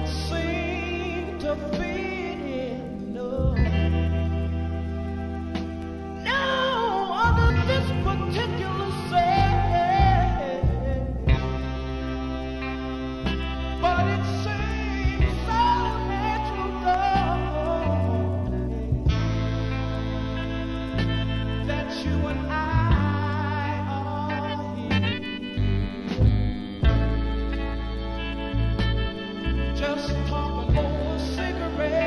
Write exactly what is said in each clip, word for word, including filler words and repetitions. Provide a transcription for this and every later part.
seem to fit in. No, no, under this particular set, but it seems so natural, darling, that you and I are here, just talking over cigarettes.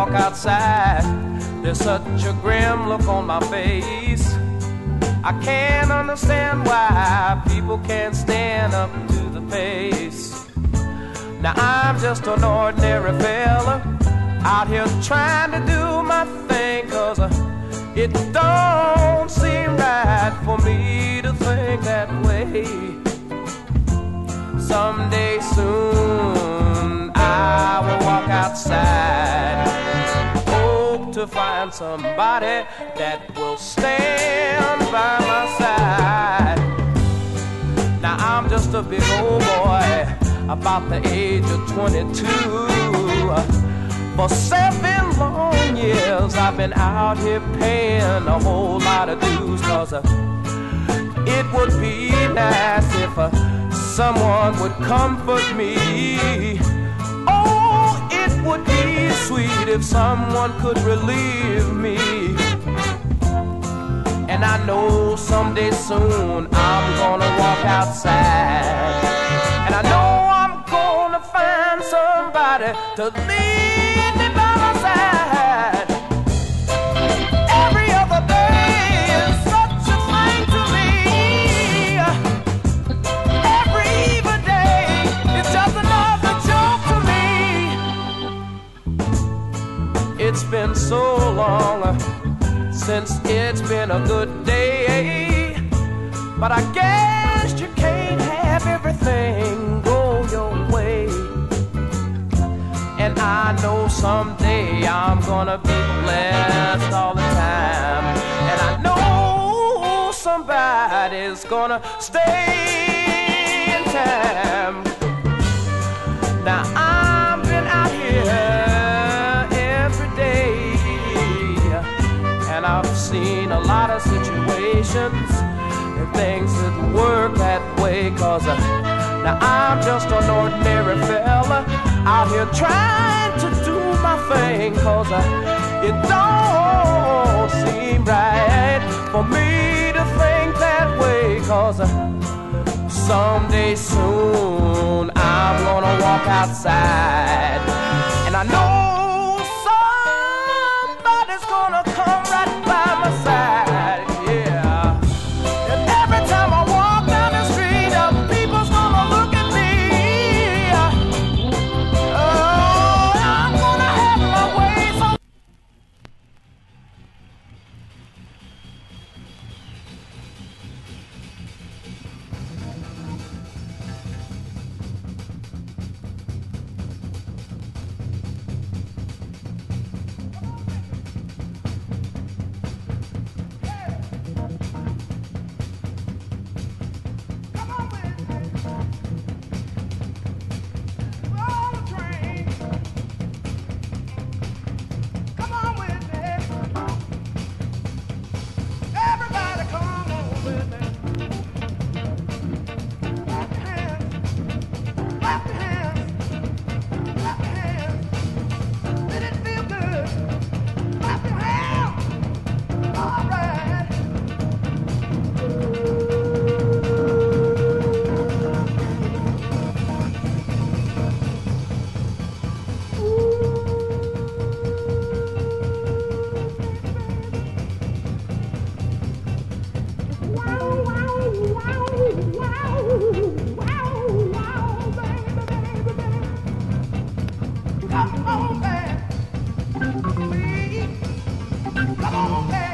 walk outside, there's such a grim look on my face. I can't understand why people can't stand up to the pace. Now I'm just an ordinary fella out here trying to do my thing, 'cause uh, it don't seem right for me to think that way. Someday soon I will walk outside, hope to find somebody that will stand by my side. Now I'm just a big old boy, about the age of twenty-two. For seven long years I've been out here paying a whole lot of dues, 'cause uh, it would be nice if uh, someone would comfort me. Oh, it would be sweet if someone could relieve me. And I know someday soon I'm gonna walk outside, and I know I'm gonna find somebody to lead me by my side. Every other day is such a thing to me. Every even day is just another joke to me. It's been so long since it's been a good day, but I guess you can't have everything go your way. And I know someday I'm gonna be blessed all the time, and I know somebody's gonna stay in time. Now I've been out here every day, and I've seen a lot of situations and things that work that way, 'cause uh, now I'm just an ordinary fella out here trying to do my thing, 'cause uh, it don't seem right for me to think that way, 'cause uh, someday soon I'm gonna walk outside, and I know somebody's gonna come right by my side, yeah. And every time I walk down the street, uh, people's gonna look at me. Oh, I'm gonna have my way. So Come on with me. On the train. Come on with me. Everybody come on with me. Clap your hands. Clap your hands. Clap your hands. Did it feel good? Clap your hands. All right. Come on, man. Please. Come on, man.